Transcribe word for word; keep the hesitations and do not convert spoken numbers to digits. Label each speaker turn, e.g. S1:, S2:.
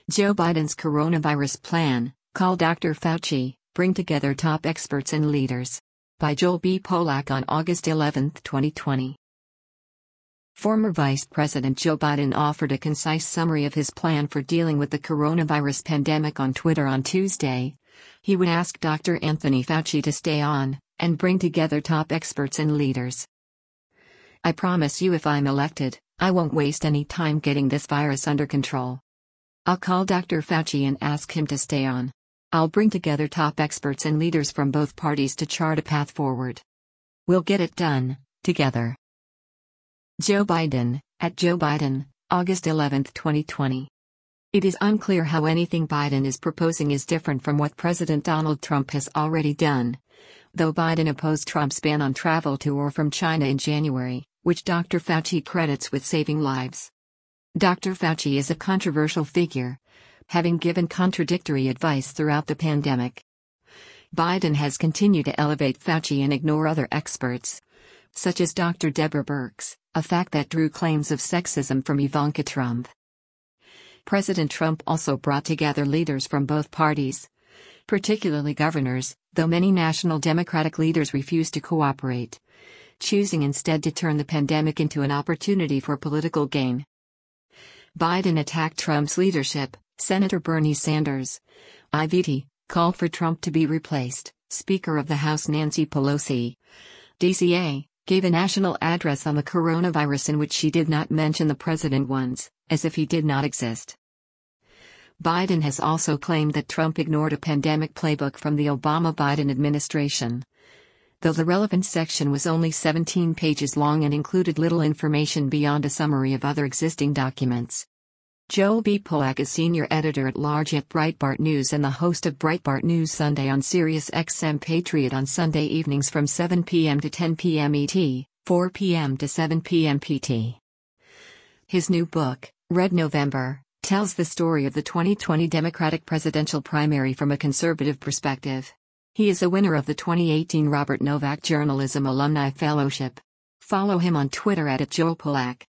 S1: Joe Biden's coronavirus plan, call Doctor Fauci, bring together top experts and leaders. By Joel B. Polak on August eleventh, twenty twenty. Former Vice President Joe Biden offered a concise summary of his plan for dealing with the coronavirus pandemic on Twitter on Tuesday. He would ask Doctor Anthony Fauci to stay on, and bring together top experts and leaders. I promise you, if I'm elected, I won't waste any time getting this virus under control. I'll call Doctor Fauci and ask him to stay on. I'll bring together top experts and leaders from both parties to chart a path forward. We'll get it done, together. Joe Biden, at Joe Biden, August eleventh, twenty twenty. It is unclear how anything Biden is proposing is different from what President Donald Trump has already done. Though Biden opposed Trump's ban on travel to or from China in January, which Doctor Fauci credits with saving lives. Doctor Fauci is a controversial figure, having given contradictory advice throughout the pandemic. Biden has continued to elevate Fauci and ignore other experts, such as Doctor Deborah Birx, a fact that drew claims of sexism from Ivanka Trump. President Trump also brought together leaders from both parties, particularly governors, though many national Democratic leaders refused to cooperate, choosing instead to turn the pandemic into an opportunity for political gain. Biden attacked Trump's leadership. Senator Bernie Sanders, I V T, called for Trump to be replaced. Speaker of the House Nancy Pelosi, D C A, gave a national address on the coronavirus in which she did not mention the president once, as if he did not exist. Biden has also claimed that Trump ignored a pandemic playbook from the Obama-Biden administration, though the relevant section was only seventeen pages long and included little information beyond a summary of other existing documents. Joel B. Polak is senior editor-at-large at Breitbart News and the host of Breitbart News Sunday on Sirius X M Patriot on Sunday evenings from seven p m to ten p m E T, four p m to seven p m P T. His new book, Red November, tells the story of the twenty twenty Democratic presidential primary from a conservative perspective. He is a winner of the twenty eighteen Robert Novak Journalism Alumni Fellowship. Follow him on Twitter at, at Joel Polak.